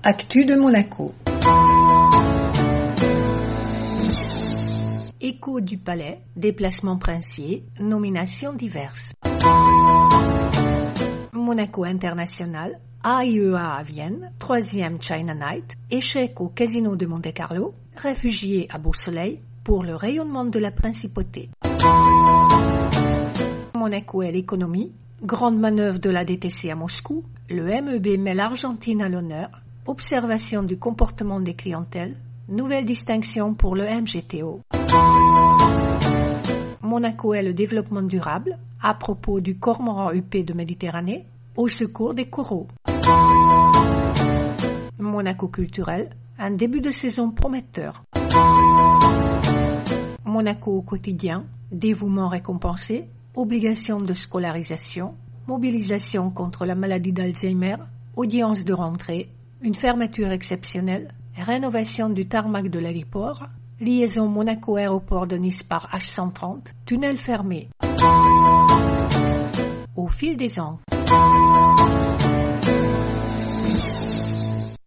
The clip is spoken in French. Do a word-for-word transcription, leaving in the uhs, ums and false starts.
Actu de Monaco. Écho du Palais, déplacements princiers, nominations diverses. Monaco International, A I E A à Vienne, troisième China Night, échec au Casino de Monte-Carlo, réfugiés à Beau-Soleil pour le rayonnement de la principauté. Monaco et l'économie, grande manœuvre de la D T C à Moscou, le M E B met l'Argentine à l'honneur, observation du comportement des clientèles, nouvelle distinction pour le M G T O. Monaco et le développement durable, à propos du cormoran huppé de Méditerranée, au secours des coraux. Monaco culturel, un début de saison prometteur. Monaco au quotidien, dévouement récompensé, obligation de scolarisation, mobilisation contre la maladie d'Alzheimer, audience de rentrée, une fermeture exceptionnelle, rénovation du tarmac de l'aéroport, liaison Monaco-Aéroport de Nice par H cent trente, tunnel fermé. Au fil des ans.